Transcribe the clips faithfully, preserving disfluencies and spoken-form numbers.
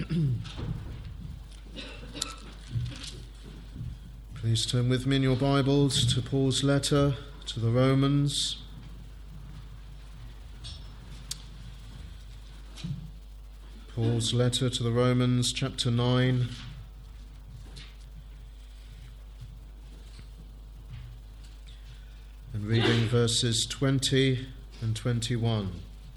Please turn with me in your Bibles to Paul's letter to the Romans. Paul's letter to the Romans, chapter nine. And reading verses twenty and twenty-one.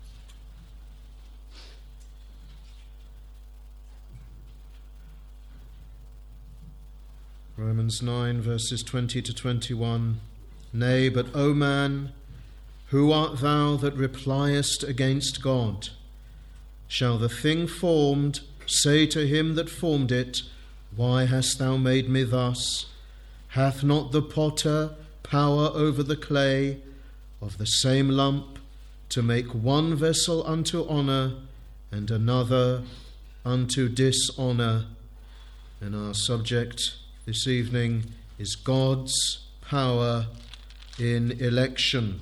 Romans nine, verses twenty to twenty-one. Nay, but, O man, who art thou that repliest against God? Shall the thing formed say to him that formed it, Why hast thou made me thus? Hath not the potter power over the clay of the same lump to make one vessel unto honour and another unto dishonour? And our subject this evening is God's power in election.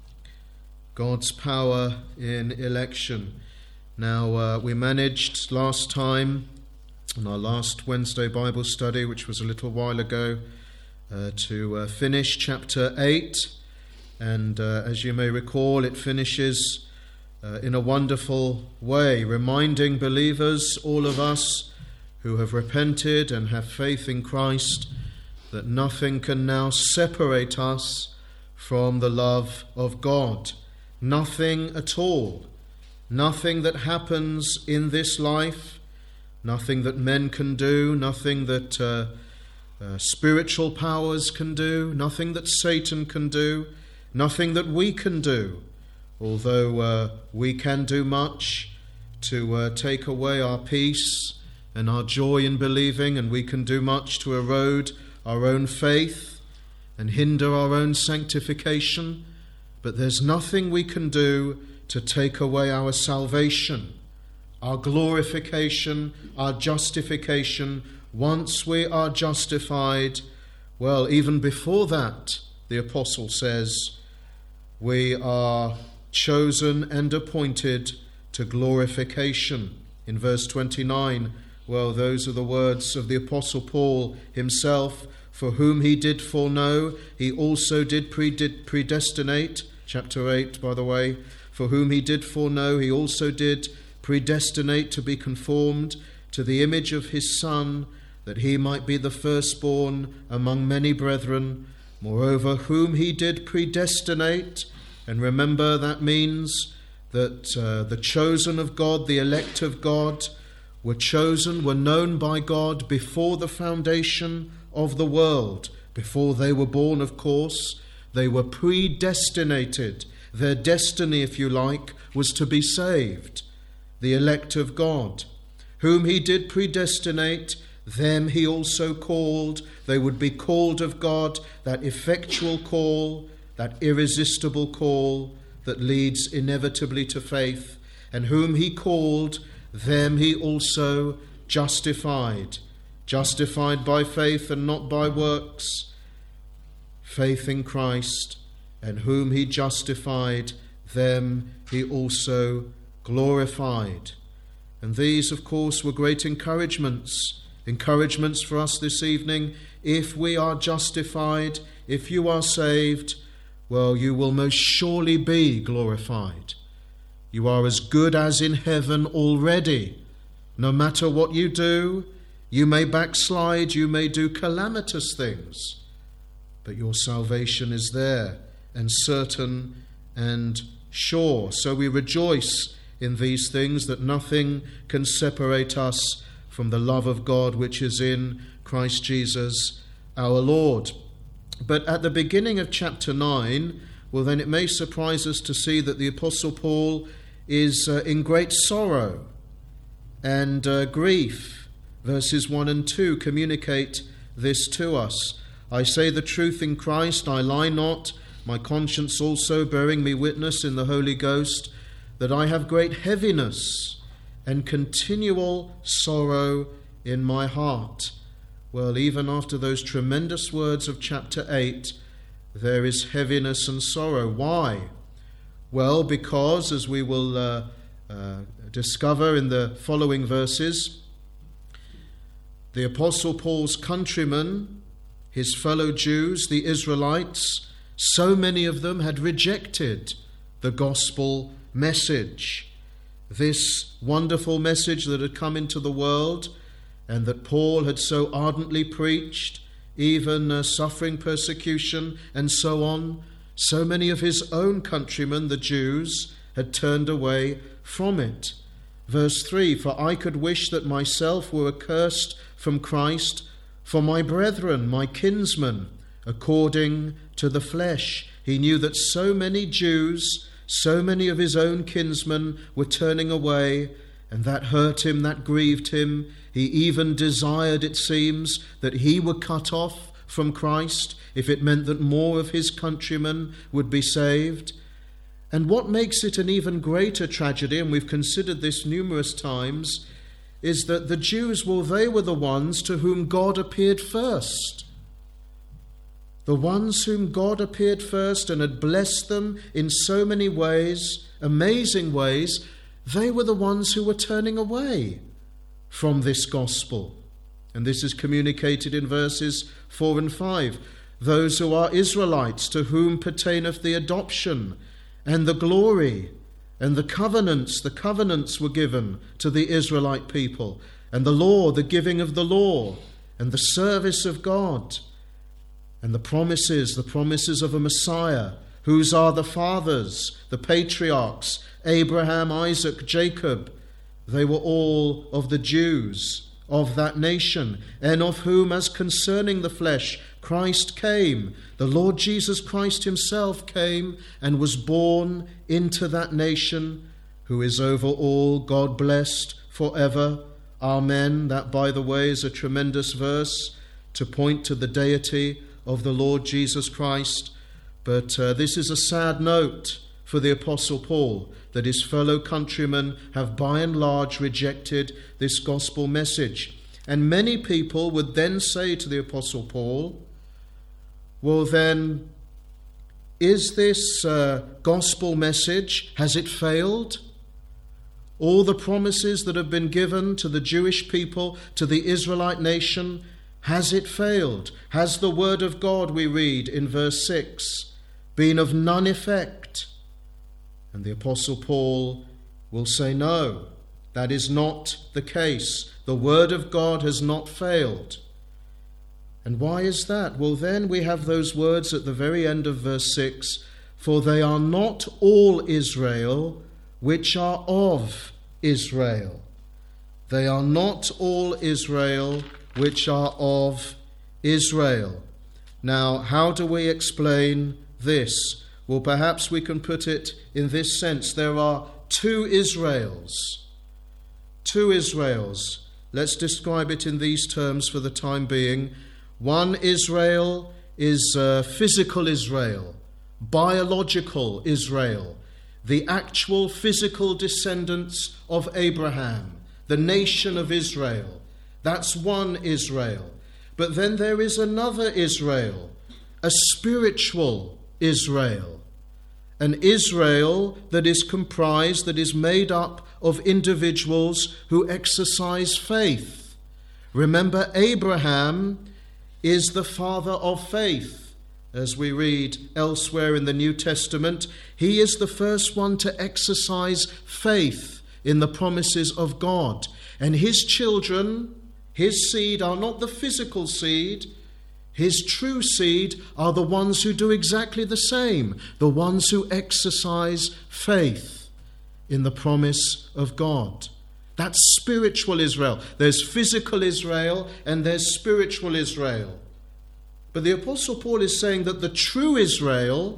God's power in election. Now, uh, we managed last time, in our last Wednesday Bible study, which was a little while ago, uh, to uh, finish chapter eight. And uh, as you may recall, it finishes uh, in a wonderful way, reminding believers, all of us, who have repented and have faith in Christ, that nothing can now separate us from the love of God. Nothing at all. Nothing that happens in this life, nothing that men can do, nothing that uh, uh, spiritual powers can do, nothing that Satan can do, nothing that we can do, although uh, we can do much to uh, take away our peace and our joy in believing, and we can do much to erode our own faith and hinder our own sanctification. But there's nothing we can do to take away our salvation, our glorification, our justification. Once we are justified, well, even before that, the apostle says, we are chosen and appointed to glorification. In verse twenty-nine, well, those are the words of the Apostle Paul himself. For whom he did foreknow, he also did predestinate. Chapter eight, by the way. For whom he did foreknow, he also did predestinate to be conformed to the image of his Son, that he might be the firstborn among many brethren. Moreover, whom he did predestinate, and remember that means that uh, the chosen of God, the elect of God, were chosen, were known by God before the foundation of the world. Before they were born, of course, they were predestinated. Their destiny, if you like, was to be saved. The elect of God. Whom he did predestinate, them he also called. They would be called of God, that effectual call, that irresistible call that leads inevitably to faith. And whom he called, them he also justified. Justified by faith and not by works. Faith in Christ. And whom he justified, them he also glorified. And these, of course, were great encouragements. Encouragements for us this evening. If we are justified, if you are saved, well, you will most surely be glorified. You are as good as in heaven already. No matter what you do, you may backslide, you may do calamitous things, but your salvation is there and certain and sure. So we rejoice in these things, that nothing can separate us from the love of God which is in Christ Jesus our Lord. But at the beginning of chapter nine, well, then it may surprise us to see that the Apostle Paul is uh, in great sorrow and uh, grief. Verses one and two communicate this to us. I say the truth in Christ, I lie not, my conscience also bearing me witness in the Holy Ghost, that I have great heaviness and continual sorrow in my heart. Well, even after those tremendous words of chapter eight, there is heaviness and sorrow. Why? Well, because, as we will uh, uh, discover in the following verses, The Apostle Paul's countrymen, his fellow Jews, the Israelites, so many of them had rejected the gospel message. This wonderful message that had come into the world and that Paul had so ardently preached, even uh, suffering persecution and so on, so many of his own countrymen, the Jews, had turned away from it. Verse three, for I could wish that myself were accursed from Christ for my brethren, my kinsmen, according to the flesh. He knew that so many Jews, so many of his own kinsmen were turning away, and that hurt him, that grieved him. He even desired, it seems, that he were cut off from Christ if it meant that more of his countrymen would be saved. And what makes it an even greater tragedy, and we've considered this numerous times, is that the Jews, well, they were the ones to whom God appeared first. The ones whom God appeared first and had blessed them in so many ways, amazing ways, they were the ones who were turning away from this gospel. And this is communicated in verses four and five. Those who are Israelites, to whom pertaineth the adoption and the glory and the covenants, the covenants were given to the Israelite people, and the law, the giving of the law, and the service of God, and the promises, the promises of a Messiah, whose are the fathers, the patriarchs, Abraham, Isaac, Jacob. They were all of the Jews of that nation, and of whom, as concerning the flesh, Christ came. The Lord Jesus Christ himself came and was born into that nation, who is over all, God blessed forever. Amen. That, by the way, is a tremendous verse to point to the deity of the Lord Jesus Christ. But uh, this is a sad note for the Apostle Paul, that his fellow countrymen have by and large rejected this gospel message. And many people would then say to the Apostle Paul, well then, is this uh, gospel message, has it failed? All the promises that have been given to the Jewish people, to the Israelite nation, has it failed? Has the word of God, we read in verse six, been of none effect? And the Apostle Paul will say, no, that is not the case. The word of God has not failed. And why is that? Well, then we have those words at the very end of verse six, for they are not all Israel which are of Israel. They are not all Israel which are of Israel. Now, how do we explain this? Well, perhaps we can put it in this sense. There are two Israels. Two Israels. Let's describe it in these terms for the time being. One Israel is uh, physical Israel, biological Israel, the actual physical descendants of Abraham, the nation of Israel. That's one Israel. But then there is another Israel, a spiritual Israel, an Israel that is comprised, that is made up of individuals who exercise faith. Remember, Abraham is the father of faith. As we read elsewhere in the New Testament, he is the first one to exercise faith in the promises of God. And his children, his seed, are not the physical seed. His true seed are the ones who do exactly the same, the ones who exercise faith in the promise of God. That's spiritual Israel. There's physical Israel and there's spiritual Israel. But the Apostle Paul is saying that the true Israel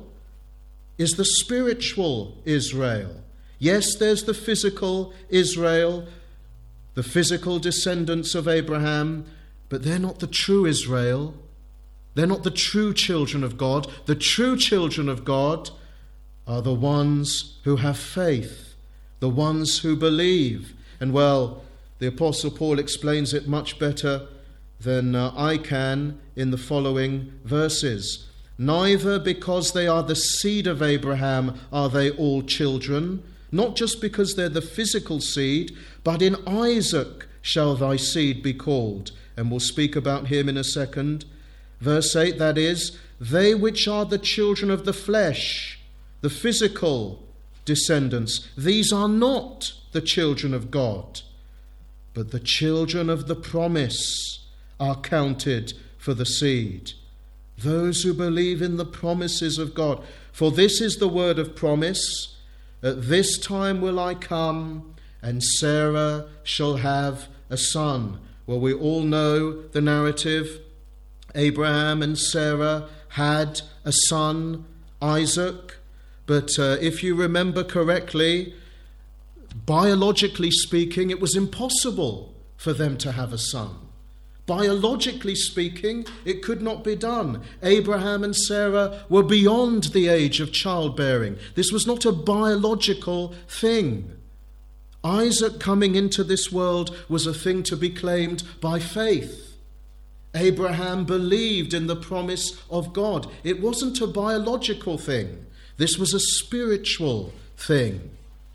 is the spiritual Israel. Yes, there's the physical Israel, the physical descendants of Abraham, but they're not the true Israel. They're not the true children of God. The true children of God are the ones who have faith, the ones who believe. And well, the Apostle Paul explains it much better than uh, I can in the following verses. Neither because they are the seed of Abraham are they all children, not just because they're the physical seed, but in Isaac shall thy seed be called. and we'll speak about him in a second. Verse eight, that is, they which are the children of the flesh, the physical descendants, these are not the children of God, but the children of the promise are counted for the seed. Those who believe in the promises of God. For this is the word of promise, at this time will I come, and Sarah shall have a son. Well, we all know the narrative. Abraham and Sarah had a son, Isaac. But uh, if you remember correctly, biologically speaking, it was impossible for them to have a son. Biologically speaking, it could not be done. Abraham and Sarah were beyond the age of childbearing. This was not a biological thing. Isaac coming into this world was a thing to be claimed by faith. Abraham believed in the promise of God. It wasn't a biological thing. This was a spiritual thing.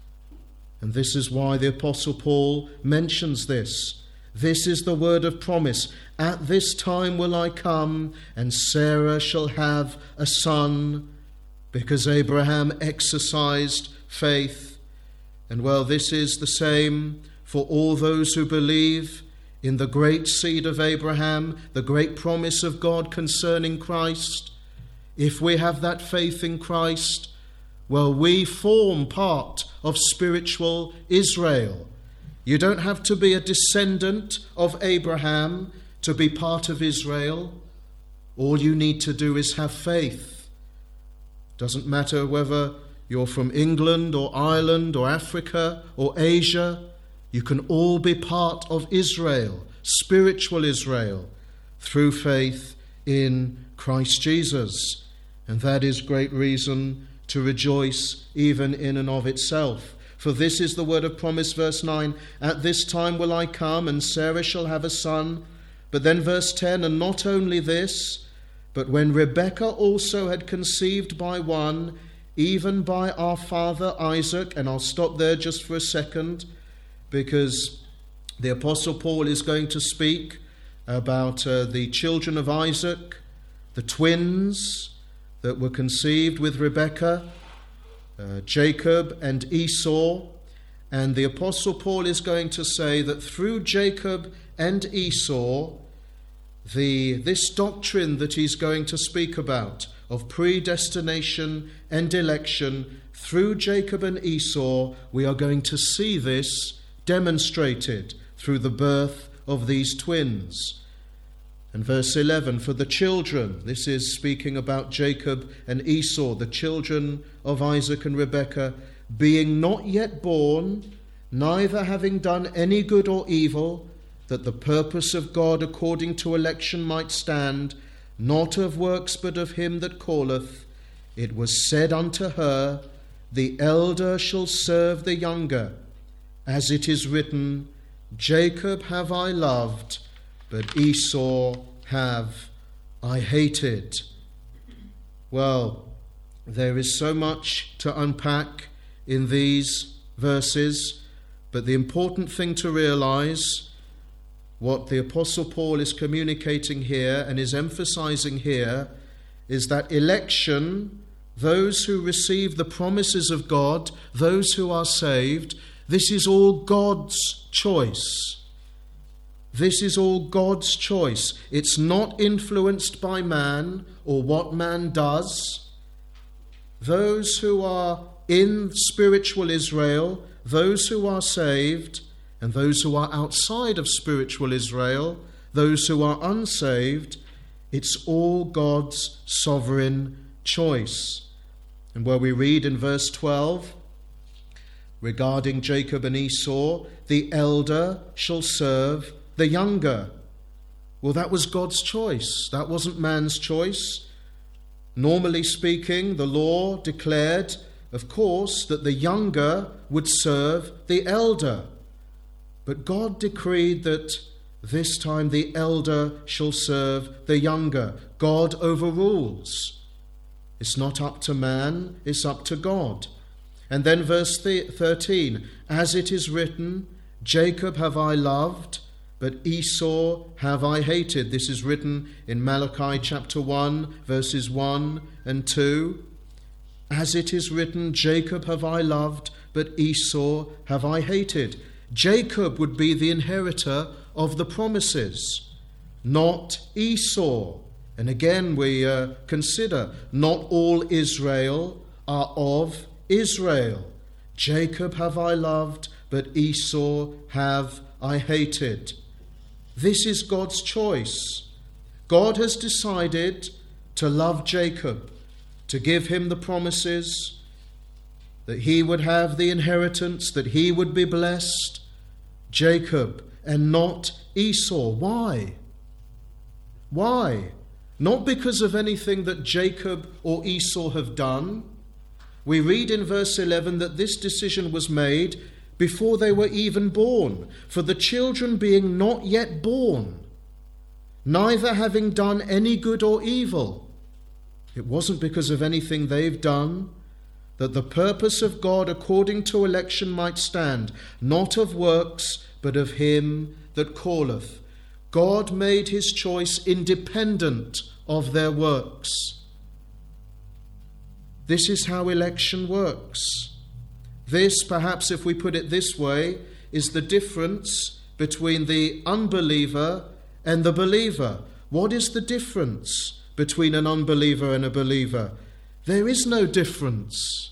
And this is why the Apostle Paul mentions this. This is the word of promise. At this time will I come, and Sarah shall have a son, because Abraham exercised faith. And well, this is the same for all those who believe in the great seed of Abraham, the great promise of God concerning Christ. If we have that faith in Christ, well, we form part of spiritual Israel. You don't have to be a descendant of Abraham to be part of Israel. All you need to do is have faith. Doesn't matter whether you're from England or Ireland or Africa or Asia. You can all be part of Israel, spiritual Israel, through faith in Christ Jesus. And that is great reason to rejoice even in and of itself. For this is the word of promise, verse nine, at this time will I come, and Sarah shall have a son. But then verse ten, and not only this, but when Rebekah also had conceived by one, even by our father Isaac, and I'll stop there just for a second, because the Apostle Paul is going to speak about uh, the children of Isaac, the twins that were conceived with Rebekah, Uh, Jacob and Esau. And the Apostle Paul is going to say that through Jacob and Esau, the this doctrine that he's going to speak about of predestination and election, through Jacob and Esau, we are going to see this demonstrated through the birth of these twins. And verse eleven, for the children, this is speaking about Jacob and Esau, the children of Isaac and Rebekah, being not yet born, neither having done any good or evil, that the purpose of God according to election might stand, not of works but of him that calleth, it was said unto her, the elder shall serve the younger, as it is written, Jacob have I loved, but Esau have I hated. Well, there is so much to unpack in these verses, but the important thing to realize, what the Apostle Paul is communicating here and is emphasizing here, is that election, those who receive the promises of God, those who are saved, this is all God's choice. This is all God's choice. It's not influenced by man or what man does. Those who are in spiritual Israel, those who are saved, and those who are outside of spiritual Israel, those who are unsaved, it's all God's sovereign choice. And where we read in verse twelve, regarding Jacob and Esau, the elder shall serve the younger. Well, that was God's choice. That wasn't man's choice. Normally speaking, the law declared, of course, that the younger would serve the elder. But God decreed that this time the elder shall serve the younger. God overrules. It's not up to man, it's up to God. And then verse thirteen, as it is written, Jacob have I loved, but Esau have I hated. This is written in Malachi chapter one, verses one and two. As it is written, Jacob have I loved, but Esau have I hated. Jacob would be the inheritor of the promises, not Esau. And again we uh, consider, not all Israel are of Israel. Jacob have I loved, but Esau have I hated. This is God's choice. God has decided to love Jacob, to give him the promises, that he would have the inheritance, that he would be blessed. Jacob and not Esau. Why? Why? Not because of anything that Jacob or Esau have done. We read in verse eleven that this decision was made before they were even born, for the children being not yet born, neither having done any good or evil. It wasn't because of anything they've done, that the purpose of God according to election might stand, not of works, but of him that calleth. God made his choice independent of their works. This is how election works. This, perhaps if we put it this way, is the difference between the unbeliever and the believer. What is the difference between an unbeliever and a believer? There is no difference,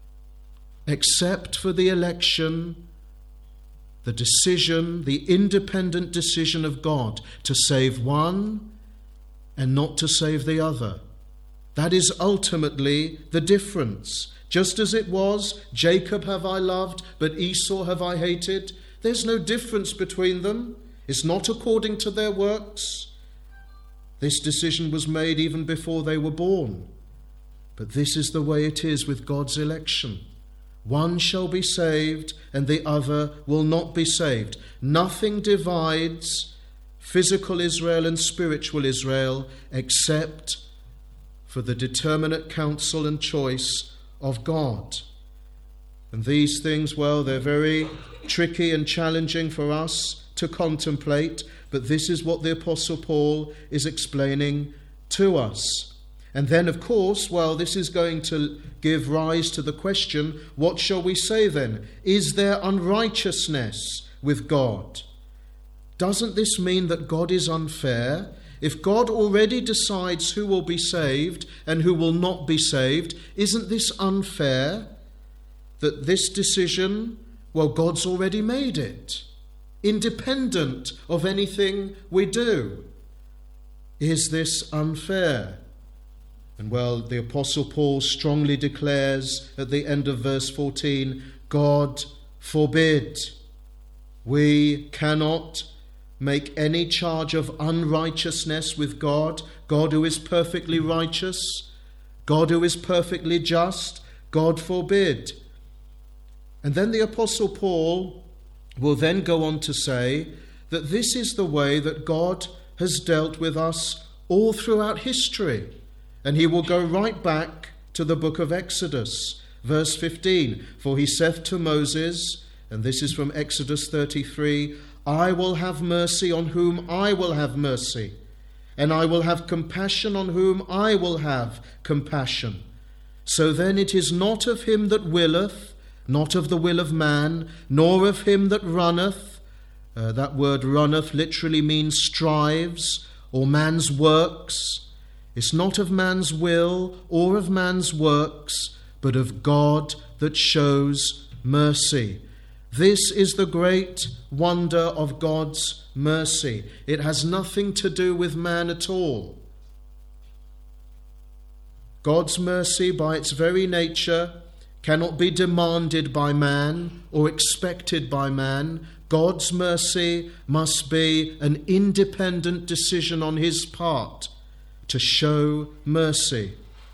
except for the election, the decision, the independent decision of God to save one and not to save the other. That is ultimately the difference. Just as it was, Jacob have I loved, but Esau have I hated. There's no difference between them. It's not according to their works. This decision was made even before they were born. But this is the way it is with God's election. One shall be saved and the other will not be saved. Nothing divides physical Israel and spiritual Israel except for the determinate counsel and choice of God. And these things, well, they're very tricky and challenging for us to contemplate, but this is what the Apostle Paul is explaining to us. And then, of course, well, this is going to give rise to the question, what shall we say then? Is there unrighteousness with God? Doesn't this mean that God is unfair? If God already decides who will be saved and who will not be saved, isn't this unfair? That this decision, well, God's already made it, independent of anything we do. Is this unfair? And well, the Apostle Paul strongly declares at the end of verse fourteen, God forbid. We cannot make any charge of unrighteousness with God, God who is perfectly righteous, God who is perfectly just, God forbid. And then the Apostle Paul will then go on to say that this is the way that God has dealt with us all throughout history. And he will go right back to the book of Exodus, verse fifteen. For he saith to Moses, and this is from Exodus thirty-three, I will have mercy on whom I will have mercy, and I will have compassion on whom I will have compassion. So then it is not of him that willeth, not of the will of man, nor of him that runneth. Uh, that word runneth literally means strives, or man's works. It's not of man's will or of man's works, but of God that shows mercy. This is the great wonder of God's mercy. It has nothing to do with man at all. God's mercy, by its very nature, cannot be demanded by man or expected by man. God's mercy must be an independent decision on his part to show mercy.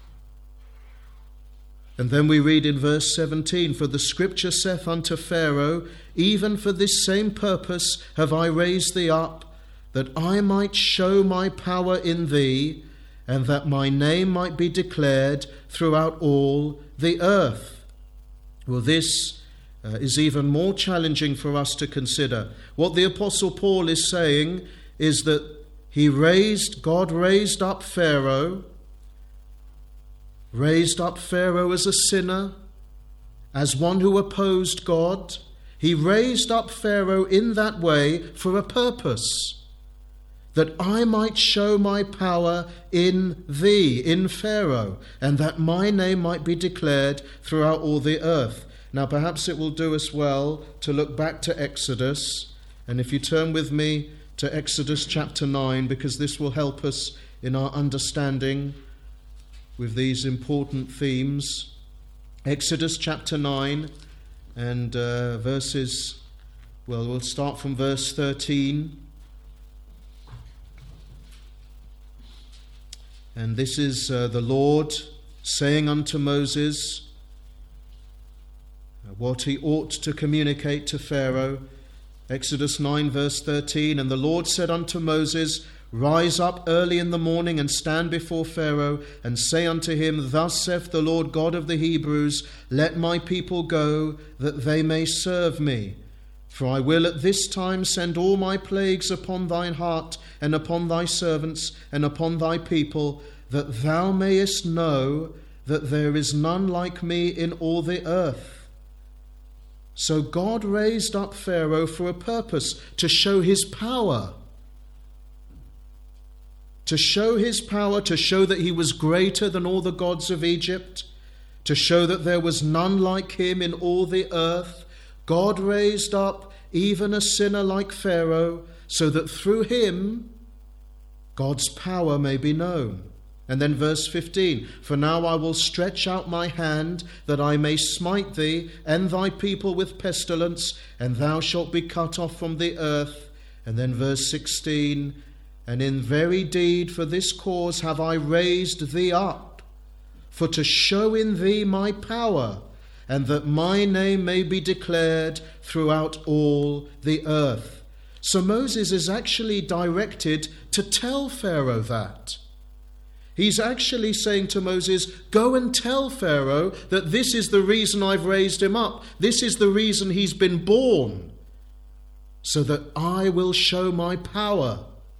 And then we read in verse seventeen, for the scripture saith unto Pharaoh, even for this same purpose have I raised thee up, that I might show my power in thee, and that my name might be declared throughout all the earth. Well, this uh, is even more challenging for us to consider. What the Apostle Paul is saying is that he raised, God raised up Pharaoh, raised up Pharaoh as a sinner, as one who opposed God. He raised up Pharaoh in that way for a purpose, that I might show my power in thee, in Pharaoh, and that my name might be declared throughout all the earth. Now perhaps it will do us well to look back to Exodus, and if you turn with me to Exodus chapter nine, because this will help us in our understanding with these important themes. Exodus chapter nine and uh, verses, well, we'll start from verse thirteen. And this is uh, the Lord saying unto Moses uh, what he ought to communicate to Pharaoh. Exodus nine verse thirteen, and the Lord said unto Moses, Rise up early in the morning and stand before Pharaoh, and say unto him, Thus saith the Lord God of the Hebrews, Let my people go, that they may serve me. For I will at this time send all my plagues upon thine heart, and upon thy servants, and upon thy people, that thou mayest know that there is none like me in all the earth. So God raised up Pharaoh for a purpose, to show his power. To show his power, to show that he was greater than all the gods of Egypt, to show that there was none like him in all the earth. God raised up even a sinner like Pharaoh, so that through him God's power may be known. And then verse fifteen, For now I will stretch out my hand, that I may smite thee and thy people with pestilence, and thou shalt be cut off from the earth. And then verse sixteen, And in very deed for this cause have I raised thee up, for to show in thee my power, and that my name may be declared throughout all the earth. So Moses is actually directed to tell Pharaoh that. He's actually saying to Moses, Go and tell Pharaoh that this is the reason I've raised him up. This is the reason he's been born, so that I will show my power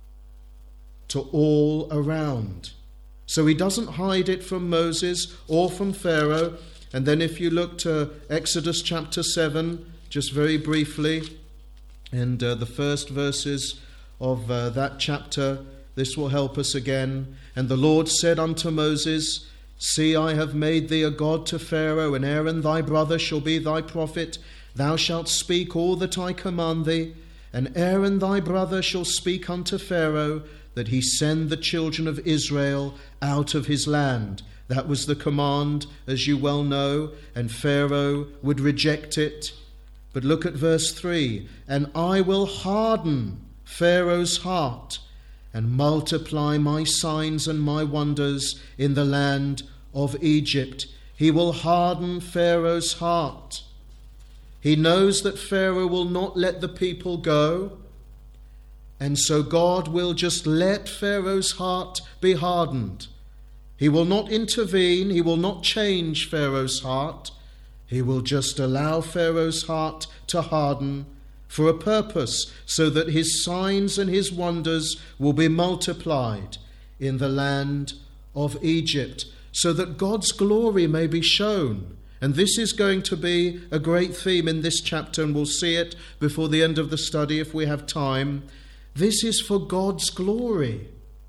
to all around. So he doesn't hide it from Moses or from Pharaoh. And then if you look to Exodus chapter seven, just very briefly, and uh, the first verses of uh, that chapter, this will help us again. And the Lord said unto Moses, See, I have made thee a god to Pharaoh, and Aaron thy brother shall be thy prophet. Thou shalt speak all that I command thee, and Aaron thy brother shall speak unto Pharaoh, that he send the children of Israel out of his land. That was the command, as you well know, and Pharaoh would reject it. But look at verse three. And I will harden Pharaoh's heart, and multiply my signs and my wonders in the land of Egypt. He will harden Pharaoh's heart. He knows that Pharaoh will not let the people go, and so God will just let Pharaoh's heart be hardened. He will not intervene. He will not change Pharaoh's heart. He will just allow Pharaoh's heart to harden for a purpose, so that his signs and his wonders will be multiplied in the land of Egypt, so that God's glory may be shown. And this is going to be a great theme in this chapter, and we'll see it before the end of the study if we have time. This is for God's glory.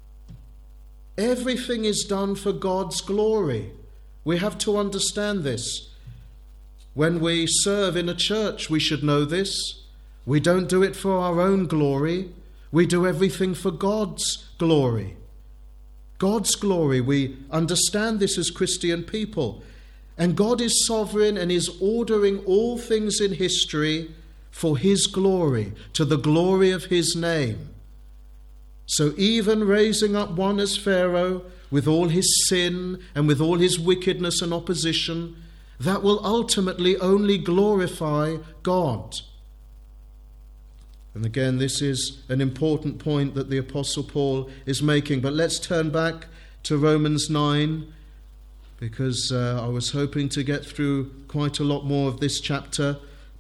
Everything is done for God's glory. We have to understand this. When we serve in a church, we should know this. We don't do it for our own glory. We do everything for God's glory. God's glory. We understand this as Christian people. And God is sovereign and is ordering all things in history for his glory, to the glory of his name. So even raising up one as Pharaoh, with all his sin and with all his wickedness and opposition, that will ultimately only glorify God. And again, this is an important point that the Apostle Paul is making. But let's turn back to Romans nine, because uh, I was hoping to get through quite a lot more of this chapter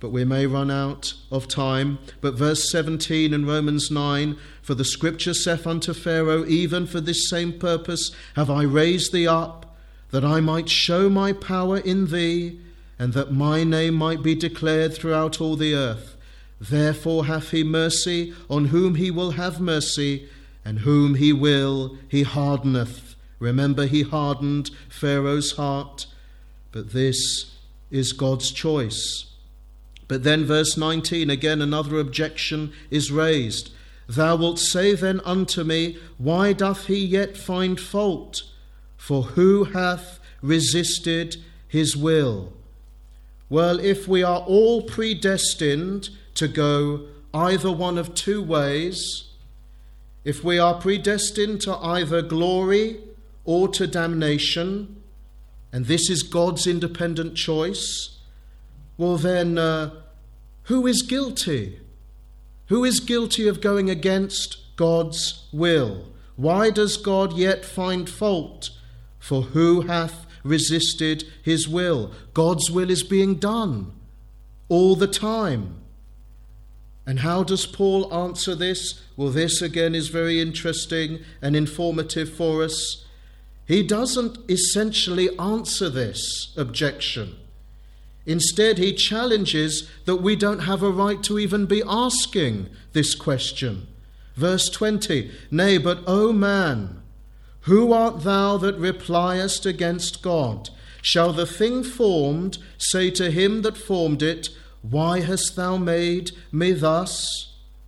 but we may run out of time. But verse seventeen in Romans nine, for the scripture saith unto Pharaoh, even for this same purpose have I raised thee up, that I might show my power in thee, and that my name might be declared throughout all the earth. Therefore hath he mercy on whom he will have mercy, and whom he will he hardeneth. Remember, he hardened Pharaoh's heart, but this is God's choice. But then verse nineteen, again another objection is raised. Thou wilt say then unto me, why doth he yet find fault? For who hath resisted his will? Well, if we are all predestined to go either one of two ways, if we are predestined to either glory or to damnation, and this is God's independent choice, well then, uh, who is guilty? Who is guilty of going against God's will? Why does God yet find fault? For who hath resisted his will? God's will is being done all the time. And how does Paul answer this? Well, this again is very interesting and informative for us. He doesn't essentially answer this objection. Instead, he challenges that we don't have a right to even be asking this question. Verse twenty, nay, but O man, who art thou that repliest against God? Shall the thing formed say to him that formed it, why hast thou made me thus?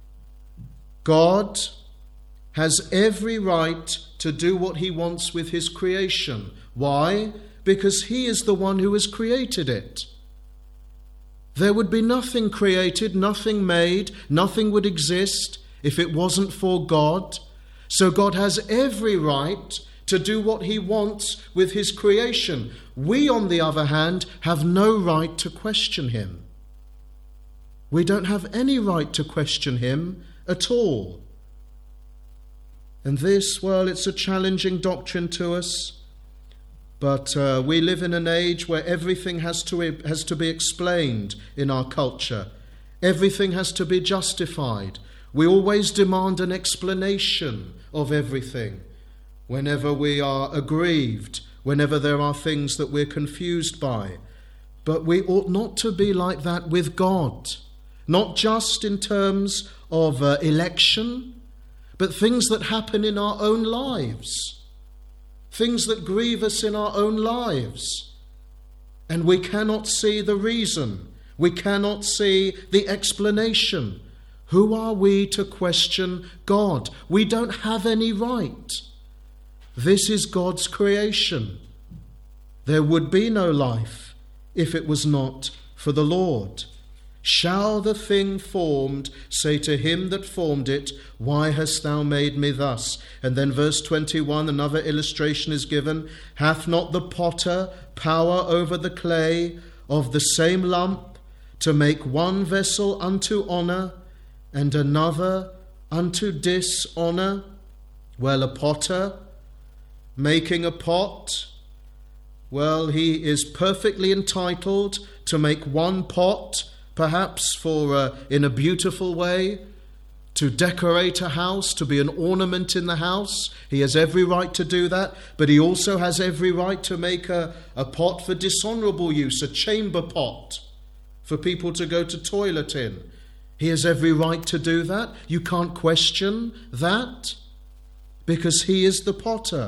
God has every right to do what he wants with his creation. Why? Because he is the one who has created it. There would be nothing created, nothing made, nothing would exist if it wasn't for God. So God has every right to do what he wants with his creation. We, on the other hand, have no right to question him. We don't have any right to question him at all. And this, well, it's a challenging doctrine to us. But uh, we live in an age where everything has to, has to be explained in our culture. Everything has to be justified. We always demand an explanation of everything. Whenever we are aggrieved, whenever there are things that we're confused by. But we ought not to be like that with God. Not just in terms of uh, election, but things that happen in our own lives. Things that grieve us in our own lives. And we cannot see the reason. We cannot see the explanation. Who are we to question God? We don't have any right. This is God's creation. There would be no life if it was not for the Lord. Shall the thing formed say to him that formed it, why hast thou made me thus? And then verse twenty-one, another illustration is given. Hath not the potter power over the clay of the same lump to make one vessel unto honour and another unto dishonour? Well, a potter making a pot, well, he is perfectly entitled to make one pot, perhaps for uh, in a beautiful way, to decorate a house, to be an ornament in the house. He has every right to do that, but he also has every right to make a, a pot for dishonourable use, a chamber pot for people to go to toilet in. He has every right to do that. You can't question that, because he is the potter.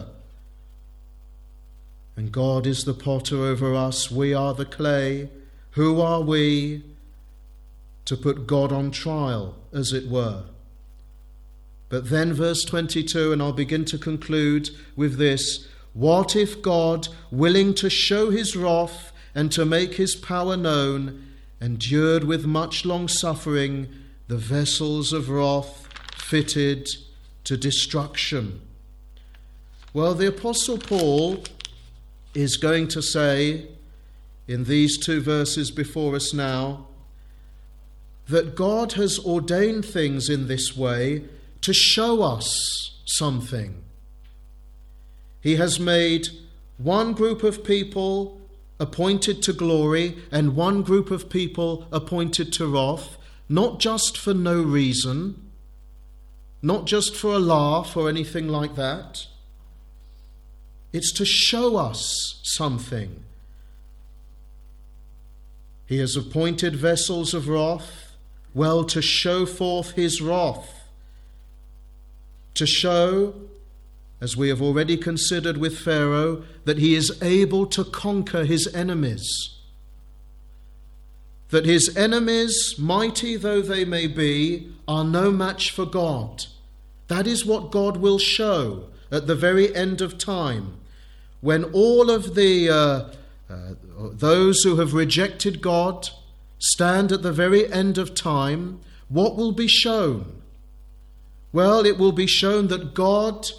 And God is the potter over us. We are the clay. Who are we to put God on trial, as it were? But then verse twenty-two, and I'll begin to conclude with this. What if God, willing to show his wrath and to make his power known, endured with much long suffering the vessels of wrath fitted to destruction? Well, the Apostle Paul is going to say in these two verses before us now that God has ordained things in this way to show us something. He has made one group of people appointed to glory and one group of people appointed to wrath, not just for no reason, not just for a laugh or anything like that. It's to show us something. He has appointed vessels of wrath, well, to show forth his wrath, to show, as we have already considered with Pharaoh, that he is able to conquer his enemies. That his enemies, mighty though they may be, are no match for God. That is what God will show at the very end of time, when all of the uh, uh, those who have rejected God stand at the very end of time. What will be shown? Well, it will be shown that God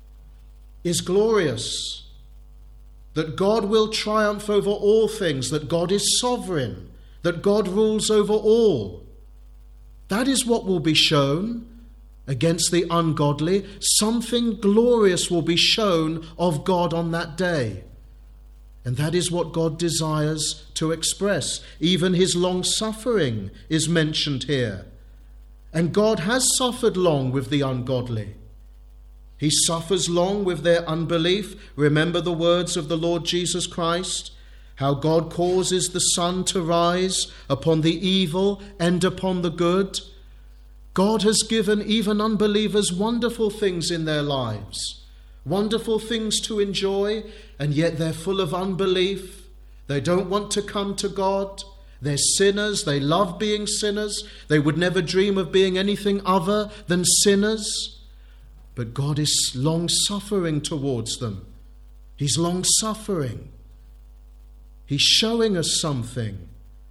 is glorious, that God will triumph over all things, that God is sovereign, that God rules over all. That is what will be shown against the ungodly. Something glorious will be shown of God on that day. And that is what God desires to express. Even his long-suffering is mentioned here. And God has suffered long with the ungodly. He suffers long with their unbelief. Remember the words of the Lord Jesus Christ, how God causes the sun to rise upon the evil and upon the good. God has given even unbelievers wonderful things in their lives, wonderful things to enjoy, and yet they're full of unbelief. They don't want to come to God. They're sinners. They love being sinners. They would never dream of being anything other than sinners. But God is long-suffering towards them. He's long-suffering. He's showing us something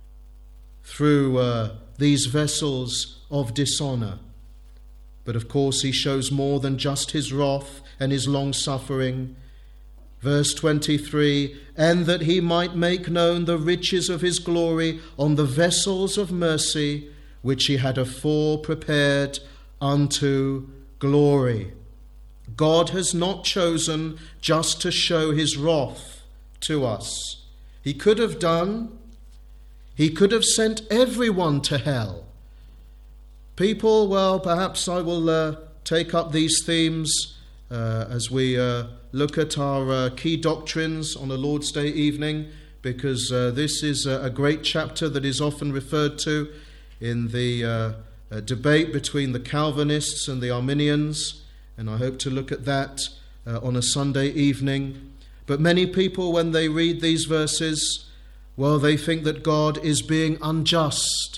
through uh, these vessels of dishonor. But of course he shows more than just his wrath and his long-suffering. Verse twenty-three, and that he might make known the riches of his glory on the vessels of mercy, which he had afore prepared unto glory. God has not chosen just to show his wrath to us. He could have done, he could have sent everyone to hell. People, well, perhaps I will uh, take up these themes uh, as we uh, look at our uh, key doctrines on a Lord's Day evening, because uh, this is a, a great chapter that is often referred to in the uh, uh, debate between the Calvinists and the Arminians, and I hope to look at that uh, on a Sunday evening. But many people, when they read these verses, well, they think that God is being unjust.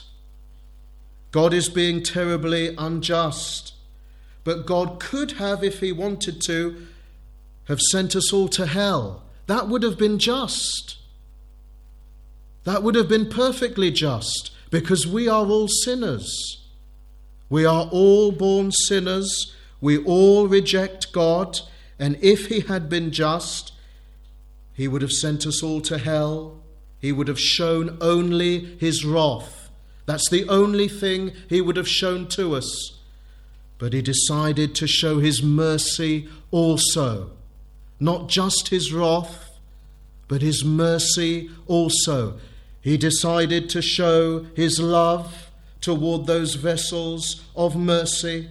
God is being terribly unjust. But God could have, if he wanted to, have sent us all to hell. That would have been just. That would have been perfectly just, because we are all sinners. We are all born sinners. We all reject God. And if he had been just, he would have sent us all to hell. He would have shown only his wrath. That's the only thing he would have shown to us. But he decided to show his mercy also. Not just his wrath, but his mercy also. He decided to show his love toward those vessels of mercy.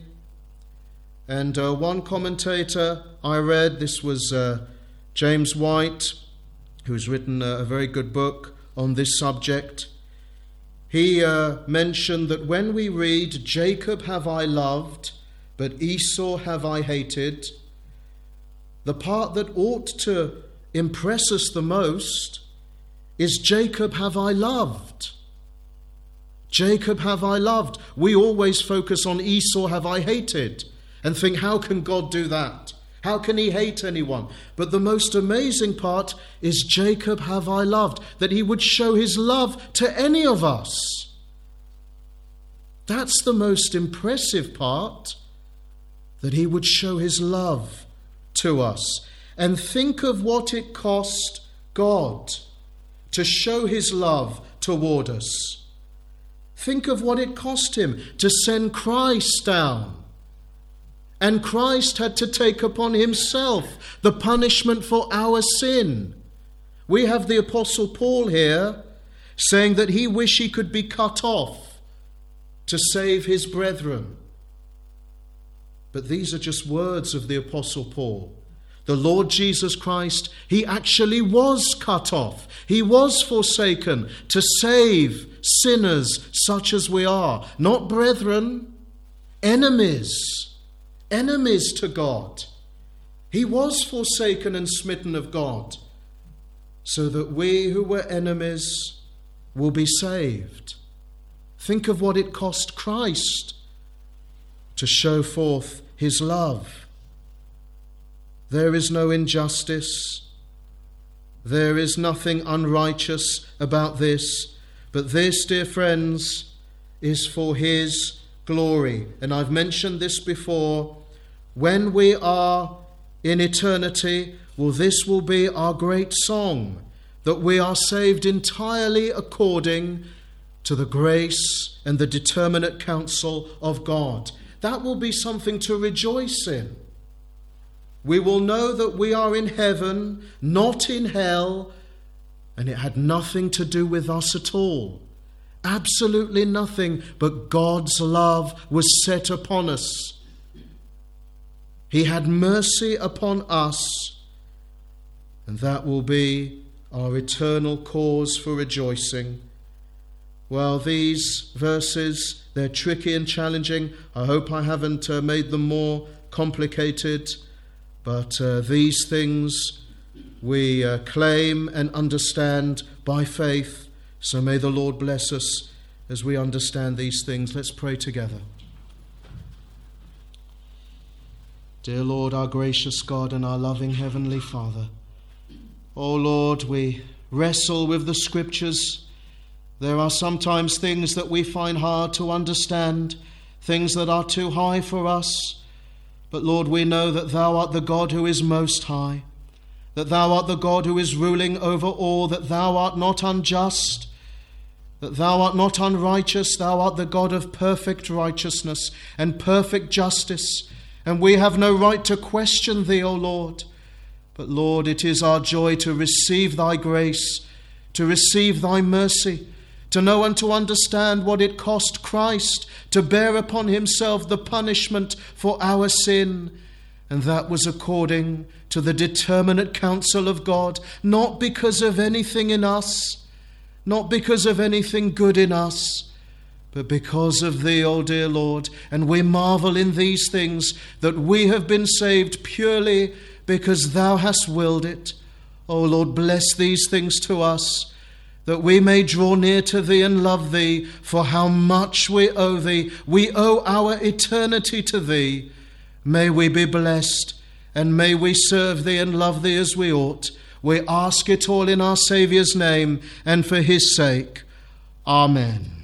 And uh, one commentator I read, this was uh, James White, who's written a, a very good book on this subject. He uh, mentioned that when we read, Jacob have I loved, but Esau have I hated, the part that ought to impress us the most is Jacob have I loved. Jacob have I loved. We always focus on Esau have I hated and think, how can God do that? How can he hate anyone? But the most amazing part is Jacob have I loved, that he would show his love to any of us. That's the most impressive part, that he would show his love to us. And think of what it cost God to show his love toward us. Think of what it cost him to send Christ down. And Christ had to take upon himself the punishment for our sin. We have the Apostle Paul here saying that he wished he could be cut off to save his brethren. But these are just words of the Apostle Paul. The Lord Jesus Christ, he actually was cut off. He was forsaken to save sinners such as we are. Not brethren, enemies. Enemies to God. He was forsaken and smitten of God, so that we who were enemies will be saved. Think of what it cost Christ to show forth his love. There is no injustice. There is nothing unrighteous about this. But this, dear friends, is for his glory. And I've mentioned this before. When we are in eternity, well, this will be our great song, that we are saved entirely according to the grace and the determinate counsel of God. That will be something to rejoice in. We will know that we are in heaven, not in hell, and it had nothing to do with us at all. Absolutely nothing, but God's love was set upon us. He had mercy upon us, and that will be our eternal cause for rejoicing. Well, these verses, they're tricky and challenging. I hope I haven't uh, made them more complicated. But uh, these things we uh, claim and understand by faith. So may the Lord bless us as we understand these things. Let's pray together. Dear Lord, our gracious God and our loving Heavenly Father, oh Lord, we wrestle with the Scriptures. There are sometimes things that we find hard to understand, things that are too high for us. But Lord, we know that thou art the God who is most high, that thou art the God who is ruling over all, that thou art not unjust, that thou art not unrighteous, thou art the God of perfect righteousness and perfect justice. And we have no right to question thee, O Lord. But Lord, it is our joy to receive thy grace, to receive thy mercy, to know and to understand what it cost Christ to bear upon himself the punishment for our sin. And that was according to the determinate counsel of God, not because of anything in us, not because of anything good in us, but because of thee, O dear Lord. And we marvel in these things, that we have been saved purely because thou hast willed it. O Lord, bless these things to us, that we may draw near to thee and love thee, for how much we owe thee. We owe our eternity to thee. May we be blessed, and may we serve thee and love thee as we ought. We ask it all in our Saviour's name, and for his sake. Amen.